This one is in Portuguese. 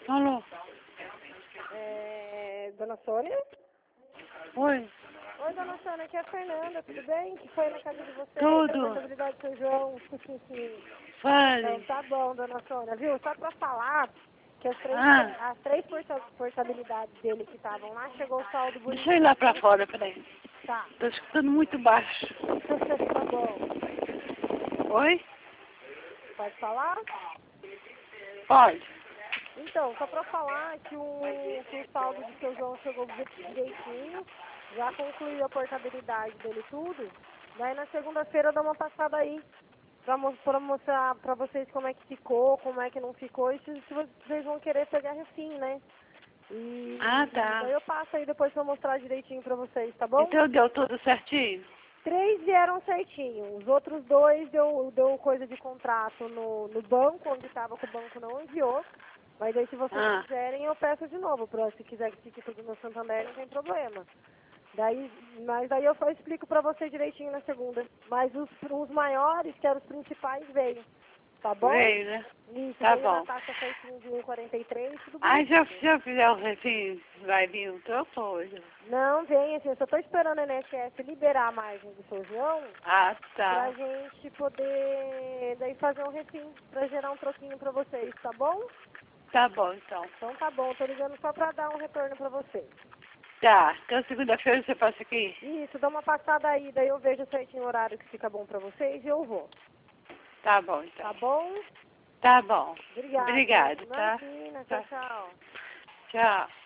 Alô? Dona Sônia? Oi? Oi, Dona Sônia, aqui é a Fernanda, tudo bem? Que foi na casa de vocês? Tudo. Responsabilidade de São João. Então, Fale. tá bom, Dona Sônia, viu? Só pra falar que Ah, as três portabilidades dele que estavam lá, chegou o saldo deixa eu ir bonitinho. lá pra fora, peraí. Tá, Tô escutando muito baixo. tá bom. Oi? Pode falar? Pode. Então, só pra falar que o saldo do seu João chegou direitinho, já concluiu a portabilidade dele tudo. Daí na segunda-feira eu dou uma passada aí pra mostrar pra vocês como é que ficou, como é que não ficou e se vocês vão querer pegar refim, né? E Ah, tá. daí eu passo aí depois pra mostrar direitinho pra vocês, tá bom? Então deu tudo certinho? 3 vieram certinho, os outros 2 deu coisa de contrato no banco, onde estava que o banco não enviou. Mas aí se vocês Ah, quiserem eu peço de novo, se quiser que fique tudo no Santander não tem problema. Mas daí eu só explico pra você direitinho na segunda. Mas os maiores, que eram os principais, veio. Tá bom? veio, né? Isso, Tá veio na bom. taxa certinho de 1,43, tudo Aí bonitinho. se eu fizer o refim, vai vir outra coisa. Não, vem assim, eu só tô esperando a INSS liberar a margem do São João Ah, pra tá. gente poder daí fazer um refim, pra gerar um troquinho pra vocês, tá bom? Tá bom, então. Então tá bom, tô ligando só pra dar um retorno pra vocês. Tá. Então segunda-feira você passa aqui? Isso, dá uma passada aí, daí eu vejo certinho o horário que fica bom pra vocês e eu vou. Tá bom, Tá então. bom? Tá bom. Obrigada. Obrigado, tá? Imagina, tchau, Tá. tchau. Tchau.